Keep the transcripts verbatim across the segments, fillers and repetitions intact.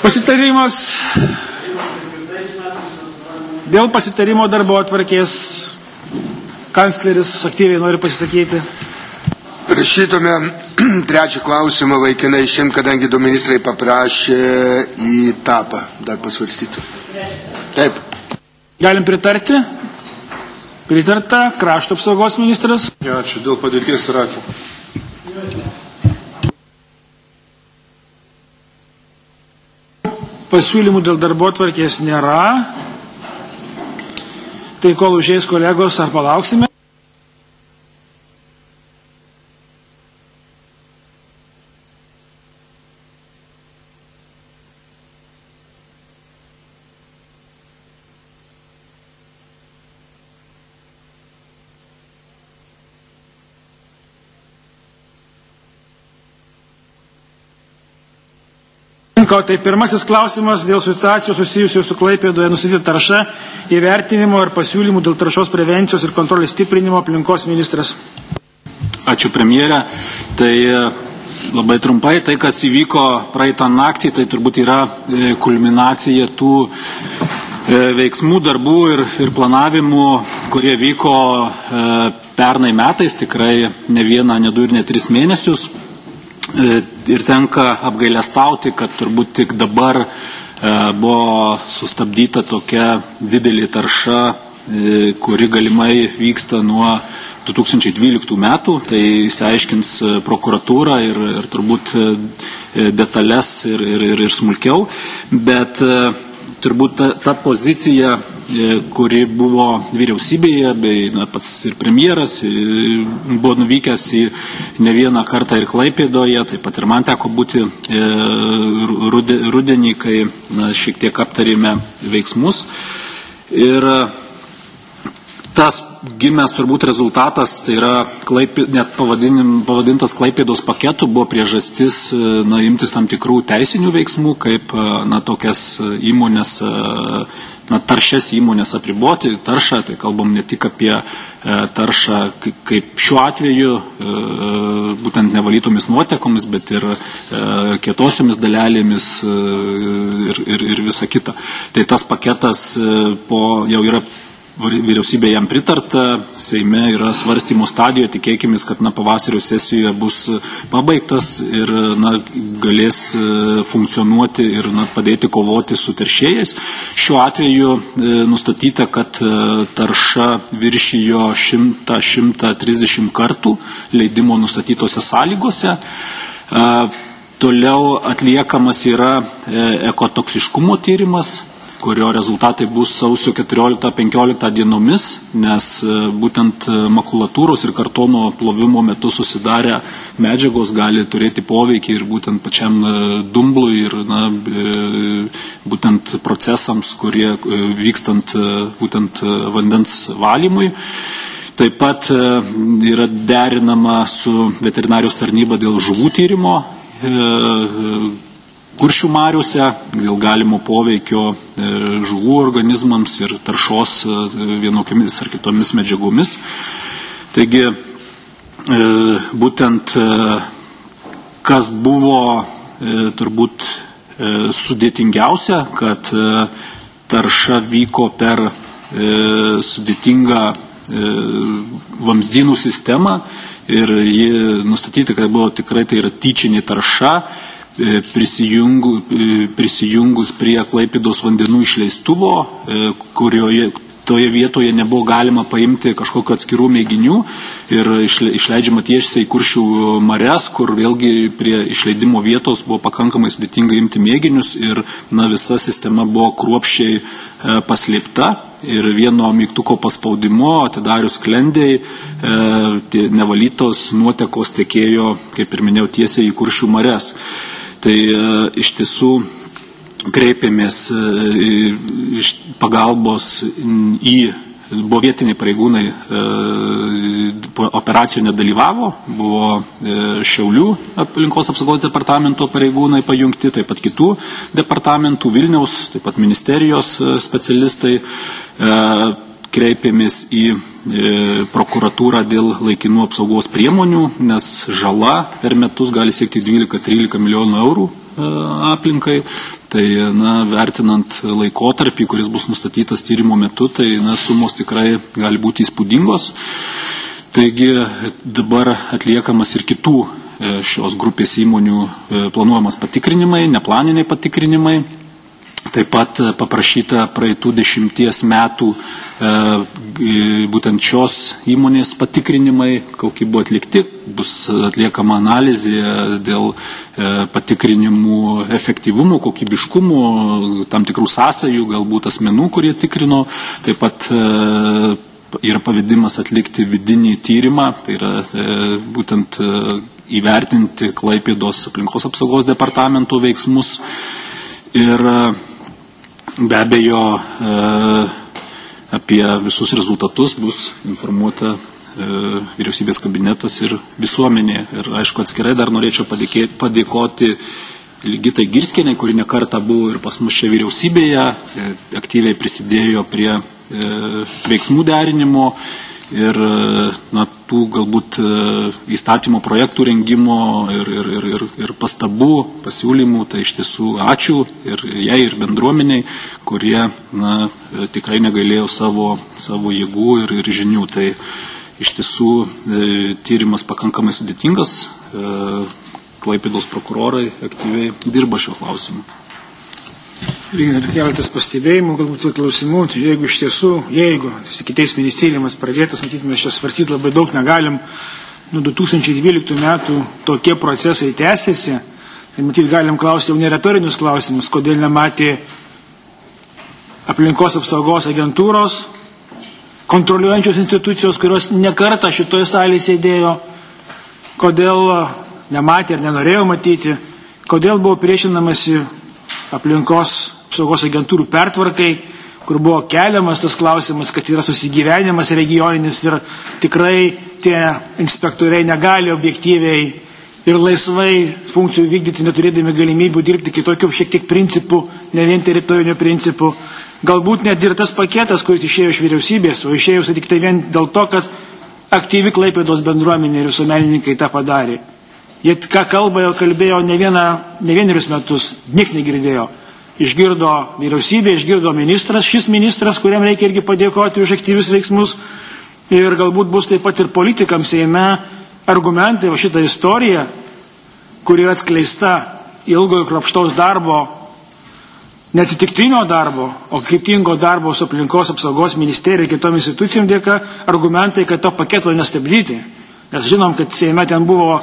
Pasitarimas dėl pasitarimo darbo atvarkės. Kancleris aktyviai nori pasisakyti. Prašytume trečią klausimą laikinai išimti, kadangi du ministrai paprašė į tapą dar pasvarstyti. Taip. Galim pritarti? Pritarta. Krašto apsaugos ministras. Ačiū dėl padėties Irake. Pasiūlymų dėl darbo atvarkės nėra. Tai kol užeis kolegos, ar palauksime? Tai pirmasis klausimas dėl situacijos susijusios su Klaipėdoje nustatyta tarša, įvertinimo ir pasiūlymų dėl taršos prevencijos ir kontrolės stiprinimo aplinkos ministras. Ačiū premjerė. Tai labai trumpai, tai kas įvyko praeitą naktį, tai turbūt yra kulminacija tų veiksmų, darbų ir, ir planavimų, kurie vyko pernai metais, tikrai ne vieną, ne du ir ne tris mėnesius. Ir tenka apgailestauti, kad turbūt tik dabar buvo sustabdyta tokia didelė tarša, kuri galimai vyksta nuo du tūkstančiai dvyliktų metų. Tai išsiaiškins prokuratūra ir, ir turbūt detalės ir, ir, ir, ir smulkiau. Bet turbūt ta, ta pozicija, kuri buvo vyriausybėje, bei na, pats ir premjeras buvo nuvykęs į ne vieną kartą ir Klaipėdoje, taip pat ir man teko būti rudenį, kai na, šiek tiek aptarėme veiksmus. Ir tas gimęs turbūt rezultatas, tai yra Klaipė, net pavadintas Klaipėdos paketu, buvo priežastis na, imtis tam tikrų teisinių veiksmų, kaip na, tokias įmonės, na, taršias įmonės apriboti. Taršą, tai kalbam ne tik apie taršą kaip šiuo atveju, būtent nevalytomis nuotekomis, bet ir kietosiomis dalelėmis ir, ir, ir visa kita. Tai tas paketas po, jau yra vyriausybė jam pritarta, Seime yra svarstymo stadijoje, tikėkime, kad na, pavasario sesijoje bus pabaigtas ir na, galės funkcionuoti ir na, padėti kovoti su teršėjais. Šiuo atveju e, nustatyta, kad e, tarša viršijo šimtą - šimtą trisdešimt kartų leidimo nustatytose sąlygose. E, toliau atliekamas yra e, ekotoksiškumo tyrimas, kurio rezultatai bus sausio keturioliktą penkioliktą dienomis, nes būtent makulatūros ir kartono plovimo metu susidarę medžiagos gali turėti poveikį ir būtent pačiam dumblui ir na, būtent procesams, kurie vykstant būtent vandens valymui. Taip pat yra derinama su veterinarijos tarnyba dėl žuvų tyrimo Kuršių mariuose, dėl galimo poveikio žuvų organizmams ir taršos vienokiamis ar kitomis medžiagomis. Taigi, būtent kas buvo turbūt sudėtingiausia, kad tarša vyko per sudėtingą vamzdynų sistemą ir ji nustatyti, kad buvo tikrai tai yra tyčinė tarša, Prisijungu, prisijungus prie Klaipėdos vandenų išleistuvo, kurioje toje vietoje nebuvo galima paimti kažkokiu atskirų mėginių ir išleidžiama tiesiai į Kuršių marias, kur vėlgi prie išleidimo vietos buvo pakankamai sudėtinga imti mėginius ir na, visa sistema buvo kruopščiai paslėpta ir vieno mygtuko paspaudimo atidarius sklendei e, nevalytos nuotekos tekėjo, kaip ir minėjau, tiesiai į Kuršių marias. Tai e, iš tiesų kreipėmės e, iš pagalbos į, buvo vietiniai pareigūnai, e, operacijų nedalyvavo, buvo e, Šiaulių aplinkos apsaugos departamento pareigūnai pajungti, taip pat kitų departamentų, Vilniaus, taip pat ministerijos specialistai. E, kreipėmės į e, prokuratūrą dėl laikinų apsaugos priemonių, nes žala per metus gali siekti dvylika trylika milijonų eurų e, aplinkai. Tai, na, vertinant laikotarpį, kuris bus nustatytas tyrimo metu, tai, na, sumos tikrai gali būti įspūdingos. Taigi dabar atliekamas ir kitų šios grupės įmonių planuojamas patikrinimai, neplaniniai patikrinimai. Taip pat paprašyta praeitų dešimties metų e, būtent šios įmonės patikrinimai, kokie buvo atlikti, bus atliekama analizė dėl e, patikrinimų efektyvumo, kokybiškumo, tam tikrų sąsajų, galbūt asmenų, kurie tikrino. Taip pat e, yra pavedimas atlikti vidinį tyrimą, tai yra e, būtent e, įvertinti Klaipėdos aplinkos apsaugos departamento veiksmus. Ir be abejo, e, apie visus rezultatus bus informuota e, vyriausybės kabinetas ir visuomenė. Ir aišku, atskirai dar norėčiau padėkėti, padėkoti Ligitai Girskienei, kuri nekartą buvo ir pas mus čia vyriausybėje, e, aktyviai prisidėjo prie e, veiksmų derinimo ir na, tų galbūt įstatymo projektų rengimo ir, ir, ir, ir, ir pastabų, pasiūlymų, tai iš tiesų ačiū ir jai, ir bendruomeniai, kurie na, tikrai negailėjo savo, savo jėgų ir, ir žinių. Tai iš tiesų e, tyrimas pakankamai sudėtingas, e, Klaipėdos prokurorai aktyviai dirba šiuo klausimu. Ir keletas pastebėjimų, galbūt ir klausimų, tai jeigu iš tiesų, jeigu ikiteisminis tyrimas pradėtas, matytume, čia svarstyti labai daug negalim, nuo du tūkstančiai dvyliktų metų tokie procesai tęsiasi, tai matyt galim klausti jau neretorinius klausimus, kodėl nematė aplinkos apsaugos agentūros, kontroliuojančios institucijos, kurios nekartą šitoje salėje sėdėjo, kodėl nematė ir nenorėjo matyti, kodėl buvo priešinamasi aplinkos apsaugos agentūrų pertvarkai, kur buvo keliamas tas klausimas, kad yra susigyvenimas regioninis ir tikrai tie inspektoriai negali objektyviai ir laisvai funkcijų vykdyti, neturėdami galimybių dirbti kitokių šiek tiek principų, ne vien teritorinių principų. Galbūt net ir tas paketas, kuris išėjo iš vyriausybės, o išėjo tik tai vien dėl to, kad aktyvi Klaipėdos bendruomenė ir visuomenininkai tą padarė. Jie ką kalba, jau kalbėjo ne, vieną, ne vienerius metus, nieks negirdėjo. Išgirdo vyriausybė, išgirdo ministras, šis ministras, kuriam reikia irgi padėkoti už aktyvius veiksmus. Ir galbūt bus taip pat ir politikams Seime argumentai, o šitą istoriją, kuri yra atskleista ilgo ir kruopštaus darbo, neatsitiktinio darbo, o kryptingo darbo su aplinkos apsaugos ministerija ir kitom institucijom dėka, argumentai, kad to paketo nestabdyti. Nes žinom, kad Seime ten buvo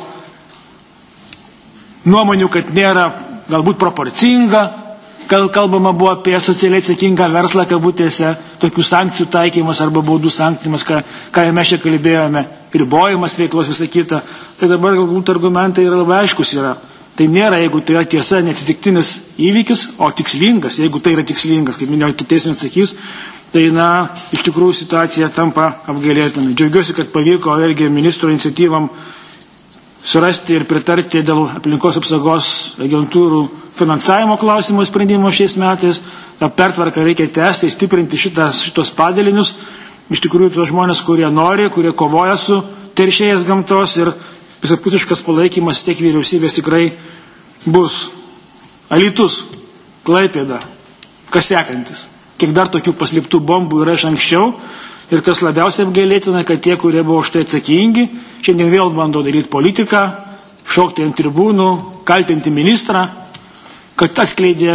nuomonių, kad nėra galbūt proporcinga, kalbama buvo apie socialiai atsakingą verslą, kabutėse, tokių sankcijų taikymas arba baudų sanktymas, ką, ką mes čia kalbėjome, ribojimas veiklos visą kitą. Tai dabar galbūt argumentai yra labai aiškus yra. Tai nėra, jeigu tai yra tiesa, neatsitiktinis įvykis, o tikslingas. Jeigu tai yra tikslingas, kaip minėjau, kiteismė atsakys, tai, na, iš tikrųjų situacija tampa apgailėtina. Džiaugiuosi, kad pavyko irgi ministro iniciatyvam surasti ir pritarti dėl aplinkos apsaugos agentūrų finansavimo klausimo sprendimo šiais metais. Ta pertvarka reikia tęsti, stiprinti šitas, šitos padalinius. Iš tikrųjų, tos žmonės, kurie nori, kurie kovoja su teršėjas gamtos ir visapusiškas palaikymas tiek vyriausybės tikrai bus. Alytus, Klaipėda, kas sekantis. Kiek dar tokių paslėptų bombų yra iš anksčiau. Ir kas labiausiai apgailėtina, kad tie, kurie buvo už tai atsakingi, šiandien vėl bando daryti politiką, šokti ant tribūnų, kaltinti ministrą, kad atskleidė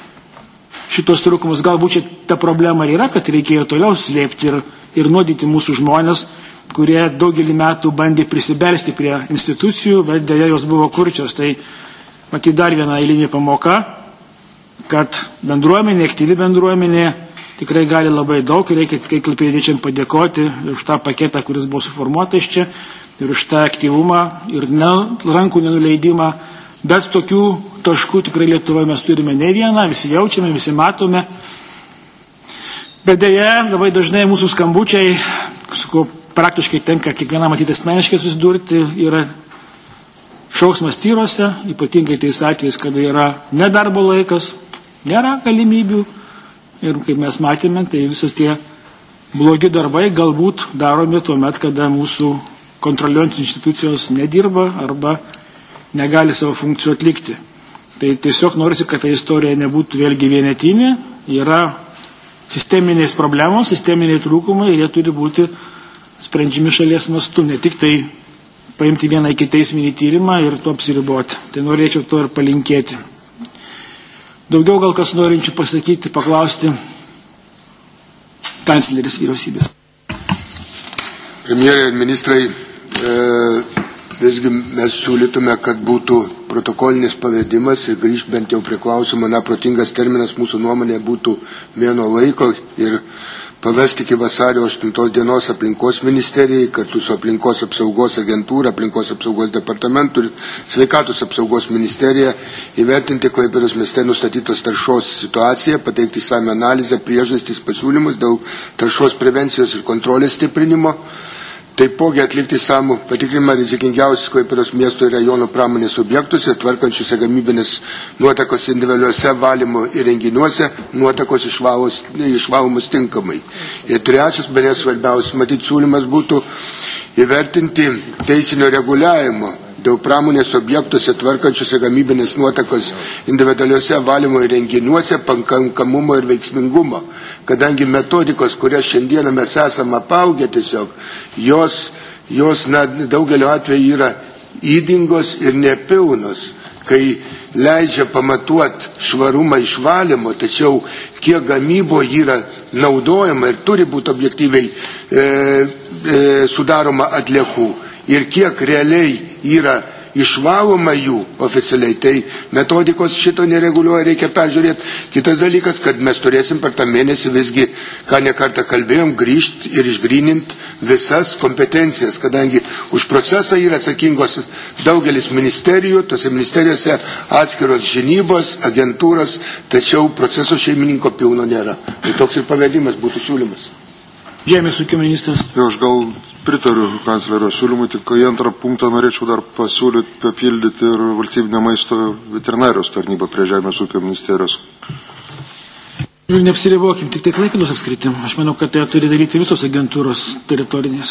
šitos trūkumus. Galbūt čia ta problema yra, kad reikėjo toliau slėpti ir, ir nuodyti mūsų žmonės, kurie daugelį metų bandė prisibelsti prie institucijų, bet dėja jos buvo kurčios. Tai matyt dar viena eilinė pamoka, kad bendruomenė, aktyvi bendruomenė, tikrai gali labai daug ir reikia tikrai klaipėdiečiam padėkoti už tą paketą, kuris buvo suformuotas čia ir už tą aktyvumą ir ne, rankų nenuleidimą. Bet tokių taškų tikrai Lietuvoje mes turime ne vieną, visi jaučiame, visi matome. Bet dėja, labai dažnai mūsų skambučiai, su kuo praktiškai tenka kiekvieną matyti asmeniškai susidurti, yra šauksmas tyrose, ypatingai tais atvejais, kada yra nedarbo laikas, nėra galimybių. Ir kaip mes matėme, tai visos tie blogi darbai galbūt daromi tuo met, kada mūsų kontroliuojančios institucijos nedirba arba negali savo funkcijų atlikti. Tai tiesiog norisi, kad ta istorija nebūtų vėlgi vienetinė, yra sisteminės problemos, sisteminiai trūkumai ir jie turi būti sprendžiami šalies mastu, ne tik tai paimti vieną iki teisminį tyrimą ir to apsiriboti. Tai norėčiau to ir palinkėti. Daugiau gal kas norinčių pasakyti, paklausti kancleris vyriausybės. Premjerė ir ministrai, e, visgi mes siūlytume, kad būtų protokolinis pavedimas ir grįžt bent jau prie klausimo, na, protingas terminas mūsų nuomonė būtų mėnuo laiko ir pavesti iki vasario aštuntos dienos aplinkos ministerijai, kartu su aplinkos apsaugos agentūra, aplinkos apsaugos departamentu ir sveikatos apsaugos ministerija įvertinti Klaipėdos mieste nustatytos taršos situaciją, pateikti išsamią analizę, priežastis, pasiūlymus dėl taršos prevencijos ir kontrolės stiprinimo. Taipogi atlikti samų patikrinimą rizikingiausius Klaipėdos miesto ir rajono pramonės objektuose, tvarkančiuose gamybinės nuotekos individualiuose valymo įrenginiuose, nuotekos išvalomos tinkamai. Ir trečias, bene svarbiausias, matyti siūlymas būtų įvertinti teisinio reguliavimo dėl pramonės objektuose tvarkančiuose gamybinės nuotekos individualiuose valymo įrenginiuose pakankamumo ir veiksmingumo, kadangi metodikos, kurias šiandieną mes esame apaugę tiesiog, jos, jos na, daugelio atveju yra ydingos ir nepilnos, kai leidžia pamatuoti švarumą išvalymo, tačiau kiek gamybo yra naudojama ir turi būti objektyviai e, e, sudaroma atliekų ir kiek realiai yra išvaloma jų oficialiai, tai metodikos šito nereguliuoja, reikia peržiūrėti. Kitas dalykas, kad mes turėsim per tą mėnesį visgi, ką nekartą kalbėjom, grįžti ir išgryninti visas kompetencijas, kadangi už procesą yra atsakingos daugelis ministerijų, tose ministerijose atskiros žinybos, agentūros, tačiau proceso šeimininko pilno nėra. Tai toks ir pavedimas būtų siūlymas. Žemės ūkio ministras. Jo, aš gal pritariu kanclerio siūlymui, tik į antrą punktą norėčiau dar pasiūlyti, papildyti ir valstybinę maisto veterinarijos tarnybą prie Žemės ūkio ministerijos. Ir neapsiribokim, tik tai Klaipėdos apskritim. Aš manau, kad tai turi daryti visos agentūros teritorinės.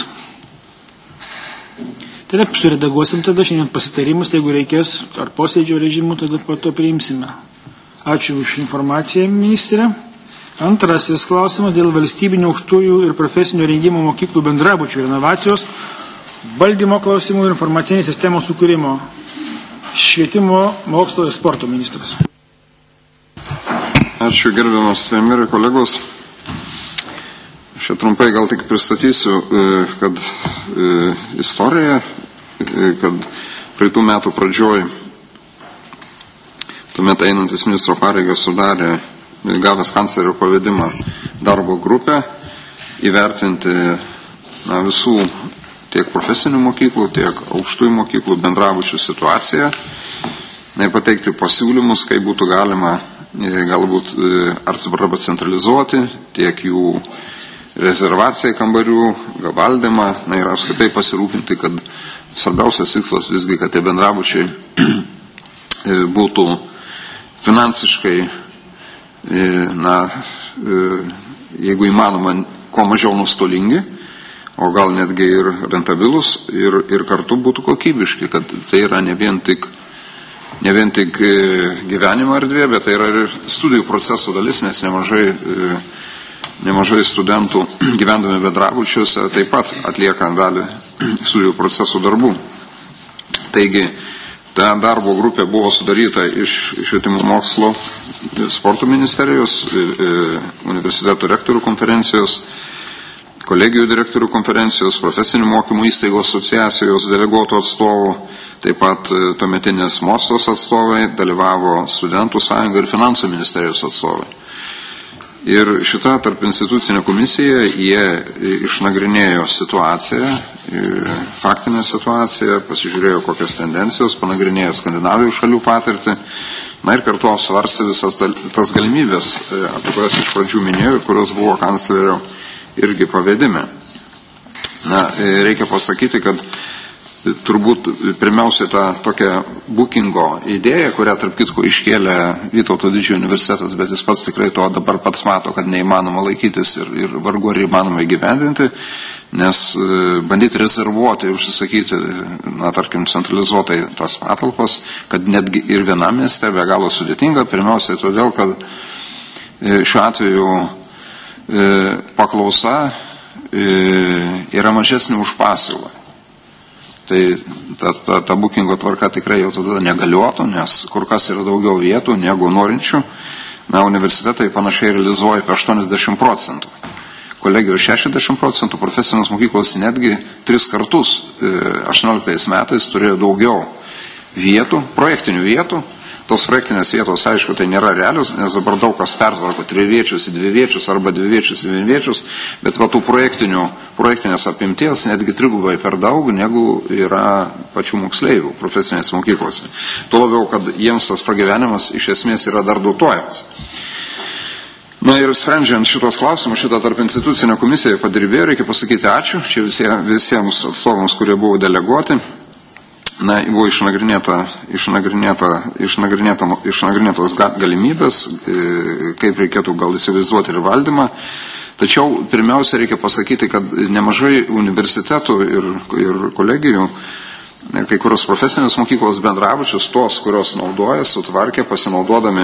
Tada suredaguosim tada šiandien pasitarimus, jeigu reikės, ar posėdžio režimų, tada po to priimsime. Ačiū už informaciją, ministrė. Antrasis klausimas dėl valstybinių aukštųjų ir profesinio rengimo mokyklų bendrabučių renovacijos, valdymo klausimų ir informacinės sistemos sukūrimo. Švietimo, mokslo ir sporto ministras. Ačiū gerbiamas premjerė, kolegos. Aš trumpai gal tik pristatysiu, kad istorija, kad praeitų metų pradžioj tuomet einantis ministro pareigas sudarė gavęs kanclerio pavedimą darbo grupę įvertinti na, visų tiek profesinių mokyklų, tiek aukštųjų mokyklų bendrabučių situaciją, na, pateikti pasiūlymus, kaip būtų galima galbūt arba centralizuoti tiek jų rezervaciją kambarių, valdymą, na, ir apskritai pasirūpinti, kad svarbiausias tikslas visgi, kad tie bendrabučiai būtų finansiškai, na, jeigu įmanoma, kuo mažiau nustolingi, o gal netgi ir rentabilus ir, ir kartu būtų kokybiški, kad tai yra ne vien tik, ne vien tik gyvenimo erdvė, bet tai yra ir studijų proceso dalis, nes nemažai, nemažai studentų gyvendami bendrabučiuose taip pat atlieka dalį studijų proceso darbų. Taigi, ta darbo grupė buvo sudaryta iš švietimo mokslo sporto ministerijos, universitetų rektorių konferencijos, kolegijų direktorių konferencijos, profesinių mokymų įstaigų asociacijos deleguotų atstovų, taip pat tuometinės moksos atstovai, dalyvavo studentų sąjunga ir finansų ministerijos atstovai. Ir šita tarp institucinė komisija, jie išnagrinėjo situaciją, faktinę situaciją, pasižiūrėjo kokias tendencijos, panagrinėjo Skandinavijos šalių patirtį, na ir kartu apsvarstė visas tas galimybės, apie kurias iš pradžių minėjau, kurios buvo kanclerio irgi pavedime. Na, reikia pasakyti, kad turbūt pirmiausia ta tokia bookingo idėja, kurią tarp kitko iškėlė Vytauto Didžiojo universitetas, bet jis pats tikrai to dabar pats mato, kad neįmanoma laikytis ir, ir vargu ar įmanoma įgyvendinti, nes bandyti rezervuoti, užsisakyti, na, tarkim, centralizuotai tas patalpas, kad netgi ir vienam mieste be galo sudėtinga, pirmiausiai todėl, kad šiuo atveju paklausa yra mažesnė už pasiūlą. Tai ta, ta, ta bookingo tvarka tikrai jau tada negaliotų, nes kur kas yra daugiau vietų negu norinčių. Na, universitetai panašiai realizuoja apie aštuoniasdešimt procentų. Kolegijos šešiasdešimt procentų, profesinės mokyklos netgi tris kartus aštuonioliktais metais turėjo daugiau vietų, projektinių vietų. Tos projektinės vietos, aišku, tai nėra realius, nes dabar daug kas pertvarko triviečius į dviviečius arba dviviečius į vienviečius, bet va tų projektinių, projektinės apimties netgi trigubai per daug, negu yra pačių moksleivių profesinės mokyklose. Tuo labiau, kad jiems tas pragyvenimas iš esmės yra dar dotuojamas. Na ir sprendžiant šitos klausimus, šitą tarp institucinę komisiją padirbėjo, reikia pasakyti ačiū čia visie, visiems atstovams, kurie buvo deleguoti. Na, buvo išnagrinėta, išnagrinėta, išnagrinėta, išnagrinėtos galimybės, kaip reikėtų gal įsivaizduoti ir valdymą. Tačiau pirmiausia reikia pasakyti, kad nemažai universitetų ir, ir kolegijų, ir kai kurios profesinės mokyklos bendrabučius, tos, kurios naudoja, sutvarkė pasinaudodami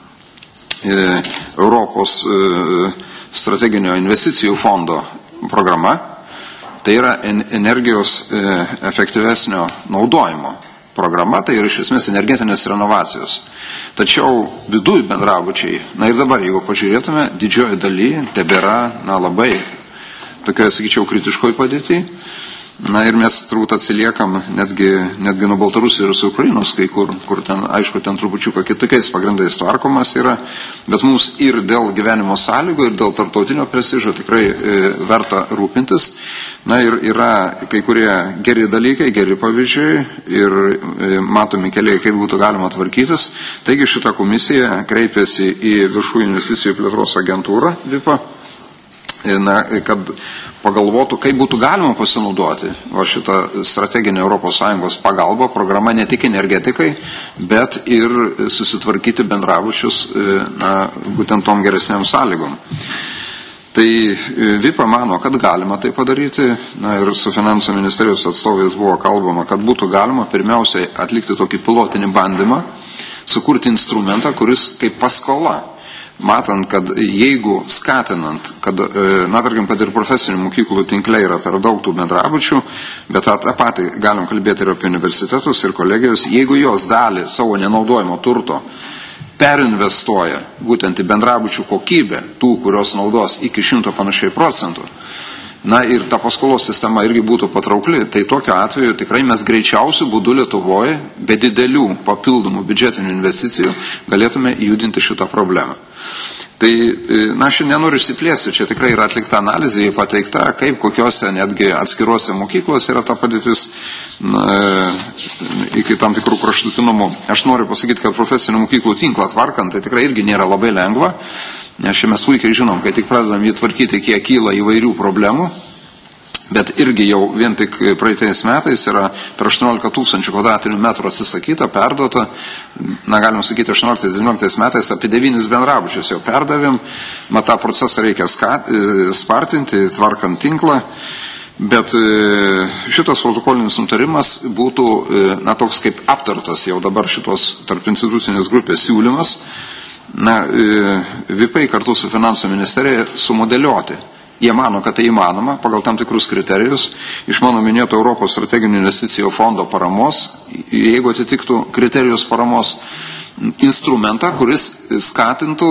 Europos strateginio investicijų fondo programa. Tai yra energijos efektyvesnio naudojimo programa, tai yra iš esmės energetinės renovacijos. Tačiau viduj bendrabučiai, na ir dabar, jeigu pažiūrėtume, didžioji daly tebėra, na, labai tokioje, sakyčiau, kritiškoje padėtyje. Na ir mes turbūt atsiliekam netgi, netgi nuo Baltarusijos ir Ukrainos, kai kur, kur ten, aišku, ten trupučiuką kitokiais pagrindais tvarkomas yra, bet mums ir dėl gyvenimo sąlygų, ir dėl tarptautinio prestižo tikrai e, verta rūpintis. Na ir yra kai kurie geri dalykai, geri pavyzdžiai ir e, matomi keliai, kaip būtų galima tvarkytis. Taigi šita komisija kreipėsi į Viešųjų investicijų plėtros agentūrą V I P A, na, kad pagalvotų, kaip būtų galima pasinaudoti va šitą strateginę Europos Sąjungos pagalbą programą ne tik energetikai, bet ir susitvarkyti bendrabučius, na, būtent tom geresniam sąlygom. Tai V I P A mano, kad galima tai padaryti, na, ir su finansų ministerijos atstovais buvo kalbama, kad būtų galima pirmiausiai atlikti tokį pilotinį bandymą, sukurti instrumentą, kuris kaip paskola, matant, kad jeigu skatinant, kad, na, tarkim, kad ir profesinių mokyklų tinkle yra per daug tų bendrabučių, bet tą patį galim kalbėti ir apie universitetus ir kolegijos, jeigu jos dalį savo nenaudojimo turto perinvestuoja būtent į bendrabučių kokybę, tų, kurios naudos iki šimto panašiai procentų, na ir ta paskolos sistema irgi būtų patraukli, tai tokiu atveju tikrai mes greičiausių būdų Lietuvoje, be didelių papildomų biudžetinių investicijų, galėtume judinti šitą problemą. Tai, na, aš nenoriu išsiplėsti, čia tikrai yra atlikta analizė, pateikta, kaip kokiose netgi atskiruose mokyklose yra ta padėtis, na, iki tam tikrų kraštutinumų. Aš noriu pasakyti, kad profesinių mokyklų tinklą tvarkant, tai tikrai irgi nėra labai lengva, nes čia mes puikiai žinom, kai tik pradedam jį tvarkyti, kiek kyla įvairių problemų, bet irgi jau vien tik praeitais metais yra per aštuoniolika tūkstančių kvadratinių metrų atsisakyta, perduota, na, galim sakyti, aštuonioliktais devynioliktais metais apie devynis bendrabučius jau perdavėm, mat tą procesą reikia skat, spartinti, tvarkant tinklą, bet šitas protokolinis nutarimas būtų, na, toks kaip aptartas jau dabar šitos tarp institucinės grupės siūlymas, na, V I P A kartu su finansų ministerija sumodeliuoti. Jie mano, kad tai įmanoma pagal tam tikrus kriterijus iš mano minėto Europos strateginių investicijų fondo paramos, jeigu atitiktų kriterijus paramos instrumentą, kuris skatintų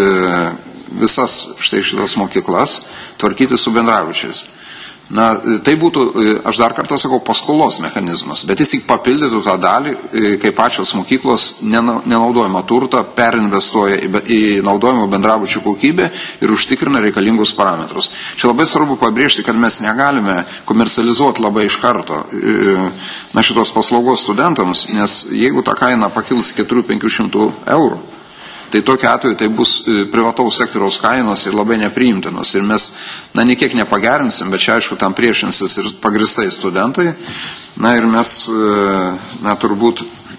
visas štai šitas mokyklas tvarkyti su bendrabučiais. Na, tai būtų, aš dar kartą sakau, paskolos mechanizmas, bet jis tik papildytų tą dalį, kai pačios mokyklos nenaudojama turtą perinvestuoja į naudojimo bendrabučių kokybę ir užtikrina reikalingus parametrus. Čia labai svarbu pabrėžti, kad mes negalime komercializuoti labai iš karto, na, šitos paslaugos studentams, nes jeigu ta kaina pakils keturių penkių šimtų eurų, tai tokiu atveju tai bus privataus sektoriaus kainos ir labai nepriimtinos. Ir mes, na, niekiek nepagerinsim, bet čia, aišku, tam priešinsis ir pagristai studentai. Na ir mes, na, turbūt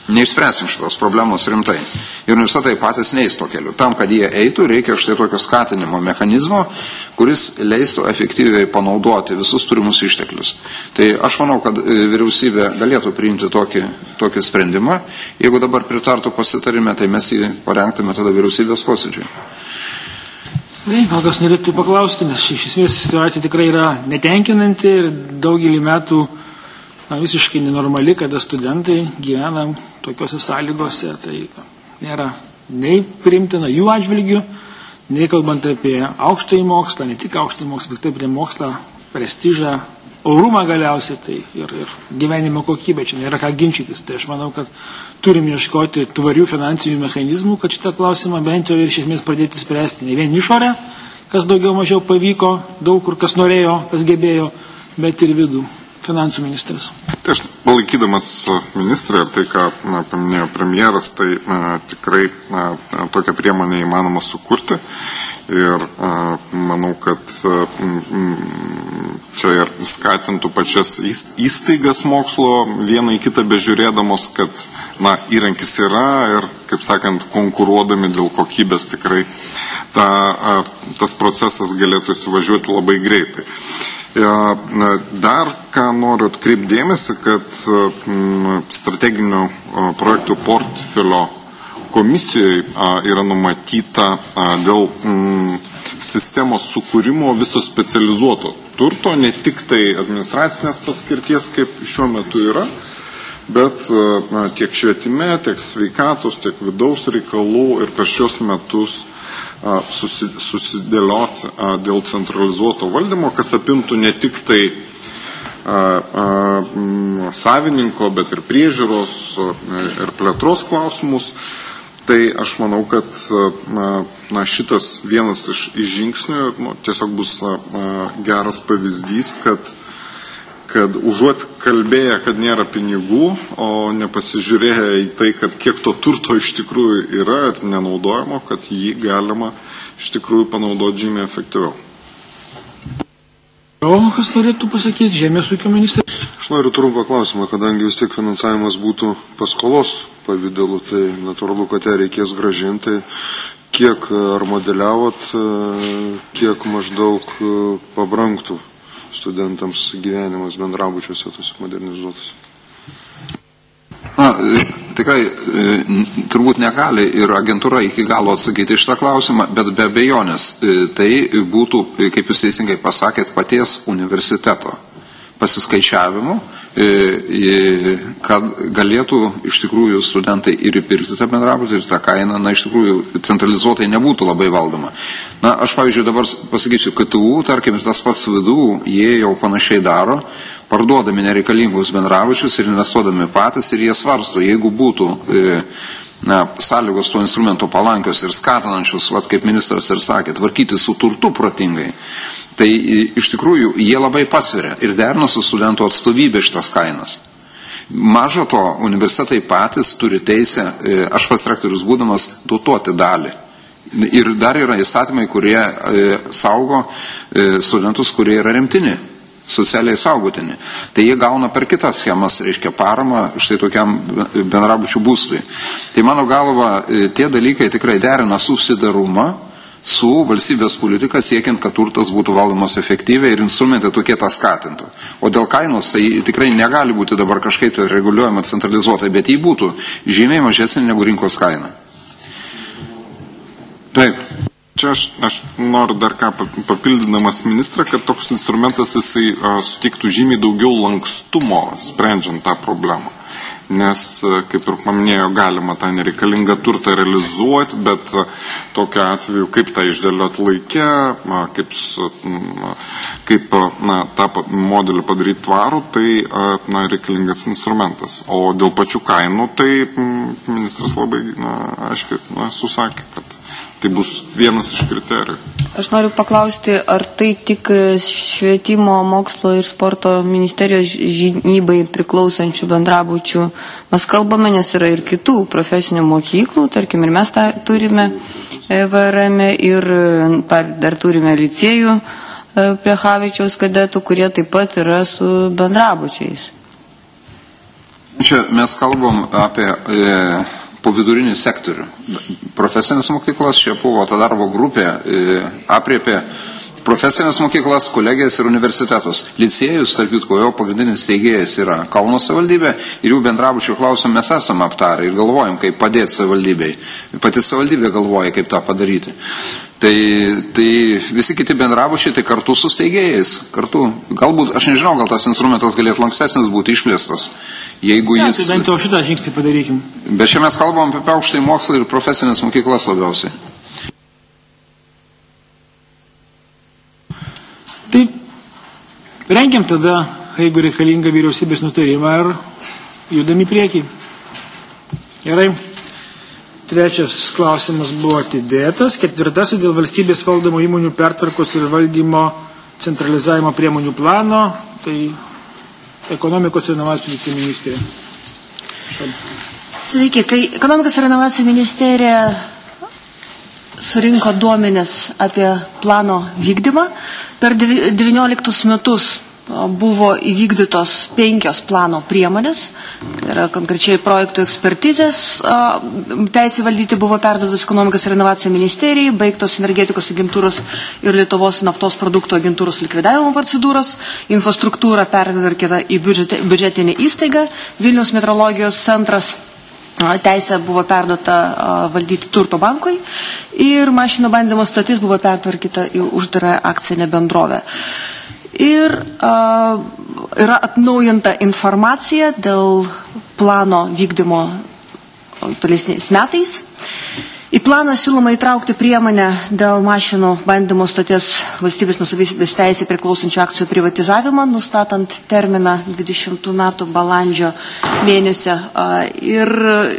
neišspręsim šitos problemos rimtai. Ir universitetai patys neis to keliu. Tam, kad jie eitų, reikia štai tokio skatinimo mechanizmo, kuris leistų efektyviai panaudoti visus turimus išteklius. Tai aš manau, kad vyriausybė galėtų priimti tokį, tokį sprendimą. Jeigu dabar pritartų pasitarime, tai mes jį parengtume tada vyriausybės posėdžiui. Gal kas nereiktų paklausti, nes iš esmės situacija tikrai yra netenkinanti ir daugelį metų na, visiškai nenormali, kada studentai gyvena tokiuose sąlygose, tai nėra nei priimtina jų atžvilgių, nei kalbant apie aukštąjį mokslą, ne tik aukštąjį mokslą, bet taip prie mokslą, prestižą, orumą galiausiai, tai ir, ir gyvenimo kokybė, čia nėra ką ginčytis. Tai aš manau, kad turim ieškoti tvarių finansinių mechanizmų, kad šitą klausimą bent jau ir iš esmės pradėti spręsti ne vien išorę, kas daugiau mažiau pavyko, daug kur kas norėjo, kas gebėjo, bet ir vidų. Finansų ministras. Tai aš palaikydamas ministrą ir tai, ką na, paminėjo premjeras, tai na, tikrai na, tokią priemonę įmanoma sukurti ir a, manau, kad a, m, čia ir skatintų pačias įstaigas mokslo vieną į kitą bežiūrėdamos, kad na, įrankis yra ir, kaip sakant, konkuruodami dėl kokybės tikrai ta, a, tas procesas galėtų įsivažiuoti labai greitai. Dar ką noriu atkreipdėmėsi, kad strateginių projektų portfelio komisijoje yra numatyta dėl sistemos sukūrimo viso specializuoto turto, ne tik tai administracinės paskirties, kaip šiuo metu yra, bet na, tiek švietime, tiek sveikatos, tiek vidaus reikalų ir per šios metus Susi, susidėlioti a, dėl centralizuoto valdymo, kas apimtų ne tik tai a, a, m, savininko, bet ir priežiūros a, ir plėtros klausimus. Tai aš manau, kad a, na, šitas vienas iš, iš žingsnių nu, tiesiog bus a, geras pavyzdys, kad kad užuot kalbėję, kad nėra pinigų, o nepasižiūrėję į tai, kad kiek to turto iš tikrųjų yra ir nenaudojamo, kad jį galima iš tikrųjų panaudoti žymiai efektyviau. O kas norėtų pasakyti, Žemės ūkio ministras? Aš noriu trumpą klausimą, kadangi vis tiek finansavimas būtų paskolos pavidalu, tai natūralu, kad ją reikės gražinti. Kiek ar modeliavot, kiek maždaug pabrangtų studentams gyvenimas bendrabučiuose tos modernizuotas? Na, tikrai turbūt negali ir agentūra iki galo atsakyti šitą klausimą, bet be abejonės tai būtų, kaip jūs teisingai pasakėt, paties universiteto pasiskaičiavimu, kad galėtų iš tikrųjų studentai ir įpirkti tą bendrabutį ir tą kainą, na, iš tikrųjų centralizuotai nebūtų labai valdoma. Na, aš, pavyzdžiui, dabar pasakysiu, K T U, tarkim, tas pats V D U, jie jau panašiai daro, parduodami nereikalingus bendrabučius ir investuodami patys ir jie svarsto, jeigu būtų na, sąlygos to instrumento palankios ir skatinančios, vat, kaip ministras ir sakė, tvarkyti su turtu protingai, tai iš tikrųjų jie labai pasveria ir derina su studentų atstovybė šitas kainas. Maža to, universitetai patys turi teisę, aš pats rektorius būdamas, dotuoti dalį. Ir dar yra įstatymai, kurie saugo studentus, kurie yra remtini, socialiai saugotini. Tai jie gauna per kitas schemas, reiškia paramą štai tokiam bendrabučių būstui. Tai mano galva, tie dalykai tikrai derina subsidiarumą su valstybės politika siekiant, kad turtas būtų valdomas efektyviai ir instrumentai tokie tą skatintų. O dėl kainos tai tikrai negali būti dabar kažkaip reguliuojama centralizuotai, bet jį būtų žymiai mažesnė negu rinkos kaina. Taip. Čia aš, aš noriu dar ką papildydamas ministrą, kad toks instrumentas jisai a, suteiktų žymiai daugiau lankstumo sprendžiant tą problemą. Nes, kaip ir paminėjo, galima tą nereikalingą turtą realizuoti, bet tokiu atveju, kaip tą išdėlioti laikę, kaip, kaip na, tą modelį padaryti tvarų, tai na, reikalingas instrumentas. O dėl pačių kainų, tai ministras labai na, aiškiai na, susakė, kad tai bus vienas iš kriterijų. Aš noriu paklausti, ar tai tik švietimo, mokslo ir sporto ministerijos žinybai priklausančių bendrabučių mes kalbame, nes yra ir kitų profesinių mokyklų, tarkim, ir mes tą turime V R M ir dar turime licėjų prie Havičiaus kadetų, kurie taip pat yra su bendrabučiais. Čia mes kalbam apie e, po vidurinį sektorių. Profesinės mokyklos, čia buvo ta darbo grupė, e, apriepė profesinės mokyklas, kolegijas ir universitetus. Licėjus, tarp kitko, jo pagrindinis steigėjas yra Kauno savivaldybė ir jų bendrabučių klausimų mes esame aptarę ir galvojam, kaip padėti savivaldybei. Pati savivaldybė galvoja, kaip tą padaryti. Tai, tai visi kiti bendrabučiai, tai kartu su steigėjais. Kartu, galbūt, aš nežinau, gal tas instrumentas galėtų lankstesnis būti išplėstas. Jeigu ja, jis... Tai bent jau šitą žingsnį padarykim. Bet čia mes kalbam apie aukštąjį mokslą ir profesinės mokyklas labiausiai. Taip, rengiam tada, jeigu reikalinga vyriausybės nutarimą ir judam į priekį. Gerai. Trečias klausimas buvo atidėtas. Ketvirtasis dėl valstybės valdomų įmonių pertvarkos ir valdymo centralizavimo priemonių plano. Tai ekonomikos ir inovacijų viceministrė. Sveiki, tai ekonomikos ir inovacijų ministerija surinko duomenis apie plano vykdymą. Per devynioliktus metus buvo įvykdytos penkios plano priemonės, tai yra konkrečiai projektų ekspertizės, teisė valdyti buvo perduotas ekonomikos ir inovacijų ministerijai, baigtos energetikos agentūros ir Lietuvos naftos produktų agentūros likvidavimo procedūros, infrastruktūra pertvarkyta į biudžetinį įstaigą, Vilniaus metrologijos centras teisė buvo perduota valdyti turto bankui ir mašinų bandymo stotis buvo pertvarkyta į uždarą akcinę bendrovę. Ir uh, yra atnaujinta informacija dėl plano vykdymo tolesniais metais. Į planą siūloma įtraukti priemonę dėl mašinų bandymo stoties valstybės nuosavybės teisė priklausančių akcijų privatizavimą, nustatant terminą dvidešimtų metų balandžio mėnesio. Uh, ir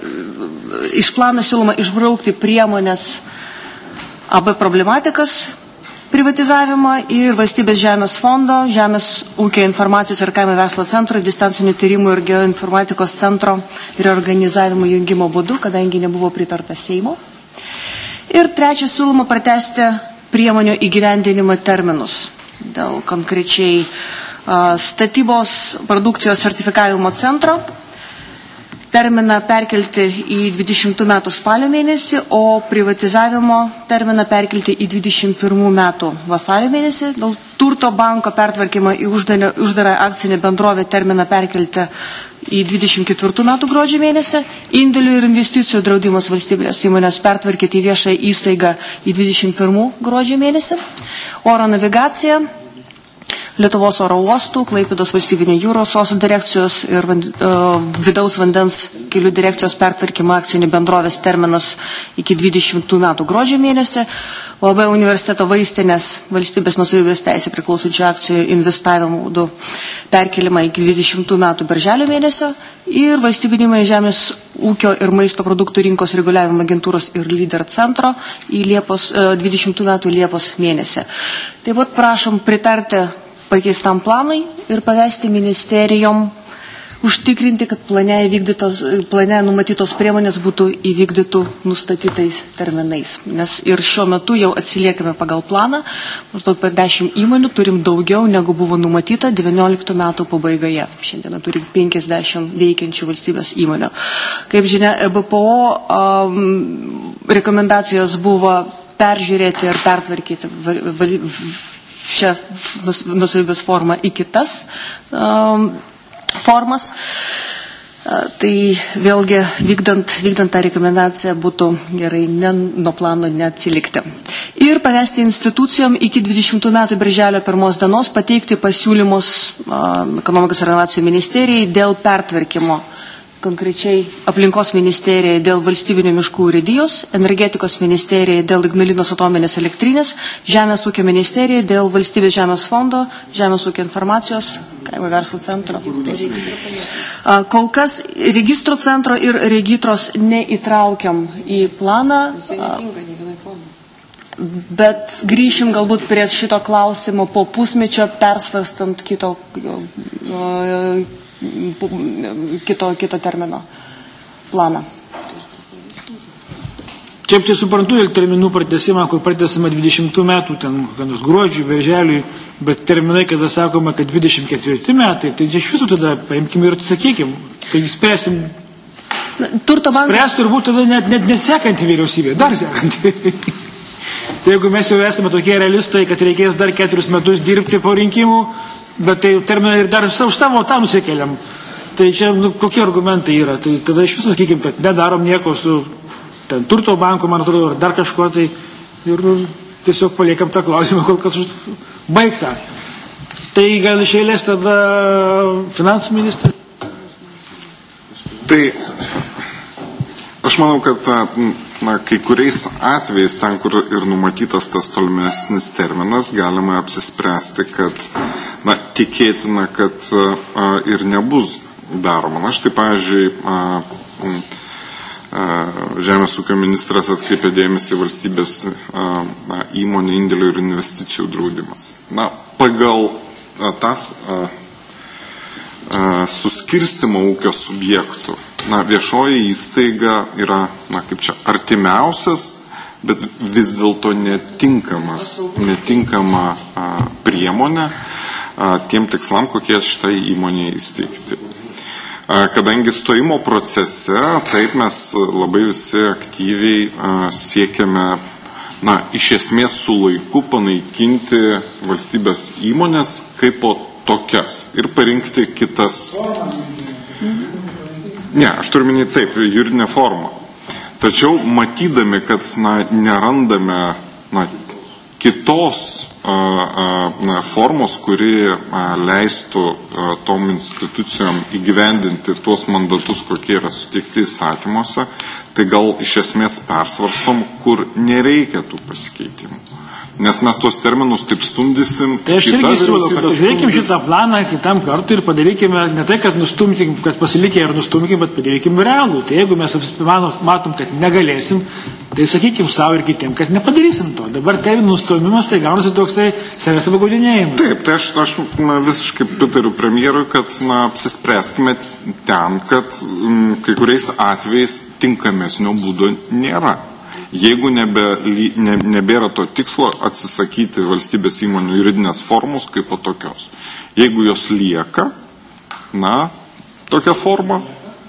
iš plano siūloma išbraukti priemonės A B problematikas privatizavimą ir valstybės žemės fondo, žemės ūkio informacijos ir kaimo verslo centro, distancinių tyrimų ir geoinformatikos centro ir organizavimo jungimo būdu, kadangi nebuvo pritarta Seimo. Ir trečias siūloma pratęsti priemonių įgyvendinimo terminus dėl konkrečiai uh, statybos produkcijos sertifikavimo centro. Terminą perkelti į dvidešimtų metų spalio mėnesį, o privatizavimo terminą perkelti į dvidešimt pirmų metų vasario mėnesį. Dėl turto banko pertvarkymo į uždarą akcinę bendrovę terminą perkelti į dvidešimt ketvirtų metų gruodžio mėnesį. Indėlių ir investicijų draudimas valstybės įmonės pertvarkyti į viešąją įstaigą į dvidešimt pirmų gruodžio mėnesį. Oro navigacija. Lietuvos oro uostų, Klaipėdos valstybinė jūros uostų direkcijos ir vand, uh, vidaus vandens kelių direkcijos pertvarkymo akcinį bendrovės terminas iki dvidešimtų metų gruodžio mėnesį, O B universiteto vaistinės valstybės nuosavybės teisė priklausančių akcijų investavimo būdu perkelimą iki dvidešimtų metų birželio mėnesio ir valstybinė žemės ūkio ir maisto produktų rinkos reguliavimo agentūros ir lyder centro į Liepos, dvidešimtų metų Liepos mėnesį. Tai vat prašom pritarti pakeistam planui ir pavesti ministerijom užtikrinti, kad plane, plane numatytos priemonės būtų įvykdytų nustatytais terminais. Nes ir šiuo metu jau atsiliekame pagal planą, maždaug per dešimt įmonių turim daugiau negu buvo numatyta devynioliktų metų pabaigoje. Šiandien turim penkiasdešimt veikiančių valstybės įmonių. Kaip žinia, E B P O um, rekomendacijos buvo peržiūrėti ir pertvarkyti šią nuosavybės formą į kitas um, formas. Tai vėlgi vykdant, vykdant tą rekomendaciją būtų gerai ne, nuo plano neatsilikti. Ir pavesti institucijom iki dvidešimtų metų birželio pirmos dienos pateikti pasiūlymus um, ekonomikos ir inovacijų ministerijai dėl pertvarkymo. Konkrečiai aplinkos ministerijai dėl valstybinių miškų urėdijos, energetikos ministerijai dėl Ignalinos atominės elektrinės, žemės ūkio ministerijai dėl valstybės žemės fondo, žemės ūkio informacijos, kaimo verslo centro. Kol kas registro centro ir regitros neįtraukiam į planą, bet grįšim galbūt prie šito klausimo po pusmečio persvarstant kito Kito, kito termino planą. Čia tai suprantu ir terminų pratesimą, kur pratesima dvidešimtų metų, ten gruodžiui, birželiui, bet terminai, kada sakoma, kad dvidešimt ketvirti metai, tai iš visų tada paimkime ir atsakykim. Tai spręsim. Turto bankas. Spręs turbūt tada net, net nesekantį vyriausybę, dar sekantį. Jeigu mes jau esame tokie realistai, kad reikės dar keturis metus dirbti po rinkimų, bet tai terminą ir dar savo savo tą nusikeliam. Tai čia nu, kokie argumentai yra? Tai tada iš viso sakykim, kad nedarom nieko su ten turto banku, man atrodo, ar dar kažko, tai ir tiesiog paliekam tą klausimą, kol kas baigta. Tai gal iš eilės tada finansų ministras? Tai aš manau, kad na, kai kuriais atvejais, ten, kur ir numatytas tas tolimesnis terminas, galima apsispręsti, kad na, tikėtina, kad a, ir nebus daroma. Na, štai, pavyzdžiui, a, a, Žemės ūkio ministras atkreipė dėmesį valstybės a, a, įmonių indėlių ir investicijų draudimas. Na, pagal a, tas a, suskirstimo ūkio subjektų. Na, viešoji įstaiga yra, na, kaip čia, artimiausias, bet vis dėlto netinkamas, netinkama a, priemonė a, tiem tikslam, kokie šitai įmonė įsteigti. A, kadangi stojimo procese, taip mes labai visi aktyviai a, siekiame, na, iš esmės su laiku panaikinti valstybės įmonės kaip po tokias ir parinkti kitas. Ne, aš turiu minėti taip, juridinę formą. Tačiau matydami, kad na, nerandame na, kitos a, a, na, formos, kuri a, leistų a, tom institucijom įgyvendinti tuos mandatus, kokie yra suteikti įstatymuose, tai gal iš esmės persvarstom, kur nereikia tų pasikeitimų. Nes mes tuos terminus taip stundysim. Tai aš irgi siūlau, kad žiūrėkim šitą planą kitam kartui ir padarykime ne tai, kad nustumkim, kad pasilikę ir nustumkim, bet padarykime realų. Tai jeigu mes matom, kad negalėsim, tai sakykim savo ir kitiem, kad nepadarysim to. Dabar terminų nustumimas, tai gaunasi toks tai savęs apgaudinėjimas. Taip, tai aš, aš na, visiškai pritariu premjerui, kad na, apsispręskime ten, kad m, kai kuriais atvejais tinkamesnio būdo nėra. Jeigu nebe, ne, nebėra to tikslo atsisakyti valstybės įmonių juridinės formos kaip po tokios. Jeigu jos lieka, na, tokia forma.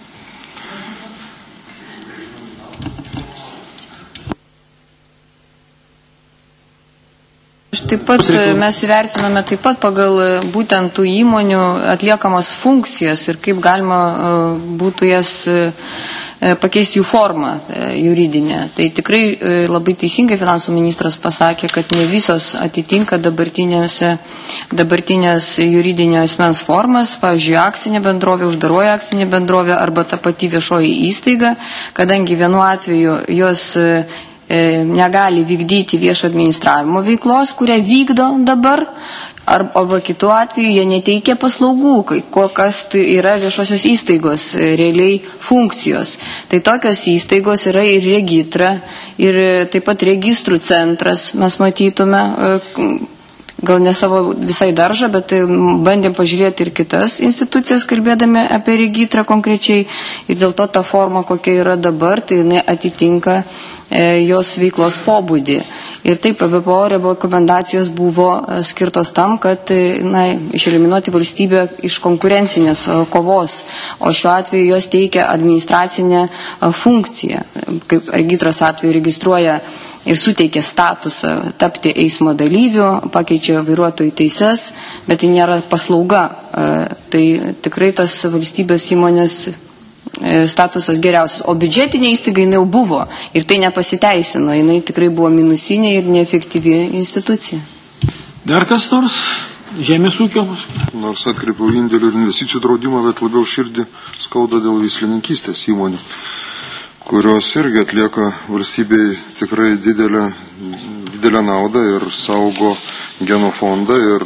Taip pat mes įvertinome taip pat pagal būtent tų įmonių atliekamas funkcijas ir kaip galima būtų jas pakeisti jų formą juridinę. Tai tikrai labai teisingai finansų ministras pasakė, kad ne visos atitinka dabartinės juridinio asmens formas, pavyzdžiui, akcinė bendrovė, uždaroji akcinė bendrovė arba ta pati viešoji įstaiga, kadangi vienu atveju jos negali vykdyti viešo administravimo veiklos, kurią vykdo dabar, arba kitu atveju jie neteikia paslaugų, kai kas tai yra viešosios įstaigos realiai funkcijos. Tai tokios įstaigos yra ir regitra, ir taip pat registrų centras, mes matytume, gal ne savo visai daržą, bet bandėm pažiūrėti ir kitas institucijas, kalbėdami apie regitrą konkrečiai, ir dėl to ta forma, kokia yra dabar, tai jinai atitinka e, jos veiklos pobūdį. Ir taip, B P O rekomendacijos buvo skirtos tam, kad na, išeliminuoti valstybę iš konkurencinės kovos, o šiuo atveju jos teikia administracinę funkciją. Kaip regitros atveju registruoja ir suteikia statusą tapti eismo dalyviu, pakeičia vairuotojų teises, bet tai nėra paslauga. Tai tikrai tas valstybės įmonės statusas geriausias. O biudžetinė įstaiga jinai jau buvo ir tai nepasiteisino. Jinai tikrai buvo minusinė ir neefektyvi institucija. Dar kas nors? Žemės ūkio? Nors atkreipiau indėlių ir investicijų draudimą, bet labiau širdį skauda dėl veislininkystės įmonių, kurios irgi atlieka valstybei tikrai didelę, didelę naudą ir saugo genofondą ir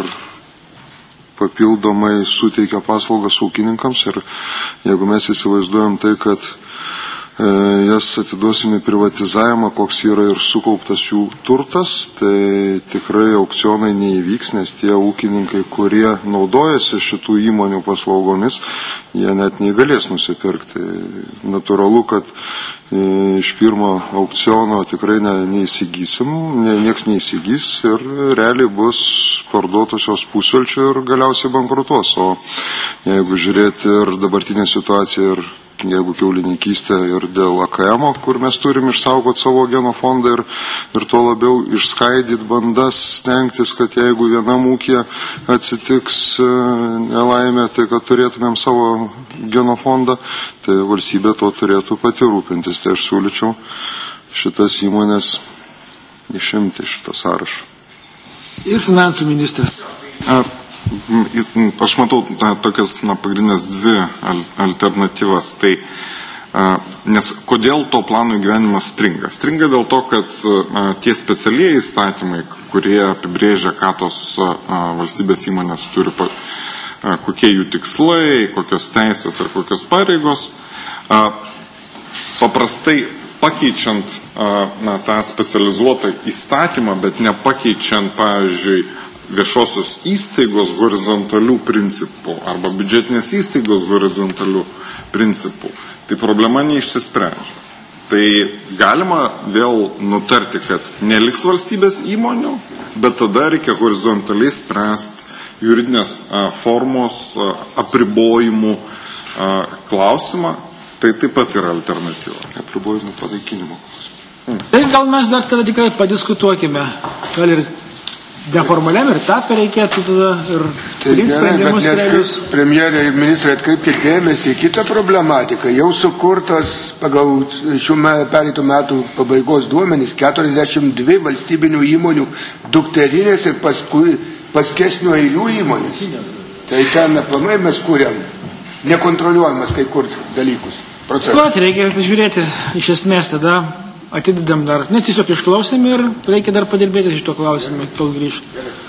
papildomai suteikia paslaugas ūkininkams. Ir jeigu mes įsivaizduojam tai, kad jas atiduosime privatizavimą, koks yra ir sukauptas jų turtas, tai tikrai aukcionai neįvyks, nes tie ūkininkai, kurie naudojasi šitų įmonių paslaugomis, jie net neįgalės nusipirkti. Natūralu, kad iš pirmo aukciono tikrai ne, neįsigysim, ne, nieks neįsigys ir realiai bus parduotusios pusvelčių ir galiausiai bankrutuos. O jeigu žiūrėti ir dabartinę situaciją ir jeigu kiaulininkystė ir dėl A K M, kur mes turim išsaugoti savo genofondą ir, ir tuo labiau išskaidyti bandas, stengtis, kad jeigu vienam ūkė atsitiks nelaimė, tai kad turėtumėm savo genofondą, tai valstybė to turėtų pati rūpintis. Tai aš siūlyčiau šitas įmonės išimti iš šito sąrašo. Ir finansų ministras. A, Aš matau na, tokias na, pagrindinės dvi alternatyvas. Tai, a, nes kodėl to plano įgyvenimas stringa? Stringa dėl to, kad a, tie specialieji įstatymai, kurie apibrėžia, ką tos a, valstybės įmonės turi, pa, a, kokie jų tikslai, kokios teisės ar kokios pareigos, a, paprastai pakeičiant a, na, tą specializuotą įstatymą, bet nepakeičiant, pavyzdžiui, viešosios įstaigos horizontalių principų arba biudžetinės įstaigos horizontalių principų, tai problema neišsisprendžia. Tai galima vėl nutarti, kad neliks valstybės įmonių, bet tada reikia horizontaliai spręsti juridinės a, formos a, apribojimų a, klausimą. Tai taip pat yra alternatyva. Apribojimų panaikinimo klausimą. Hmm. Tai gal mes dar tada tikrai padiskutuokime. Gal ir neformaliam ir tapę reikėtų tada ir priimti sprendimus realius. Premjerė ir ministrai, atkreipkite dėmesį į kitą problematiką. Jau sukurtos pagal šių pereitų metų pabaigos duomenys keturiasdešimt dvi valstybinių įmonių dukterinės ir paskui paskesnio eilių įmonės. Tai ten aplamai mes kūrėm nekontroliuojamas kai kur dalykus. Tuot reikia žiūrėti iš esmės tada. Atidedam dar, ne tiesiog išklausėm ir reikia dar padirbėti šito klausimą, kol grįžt.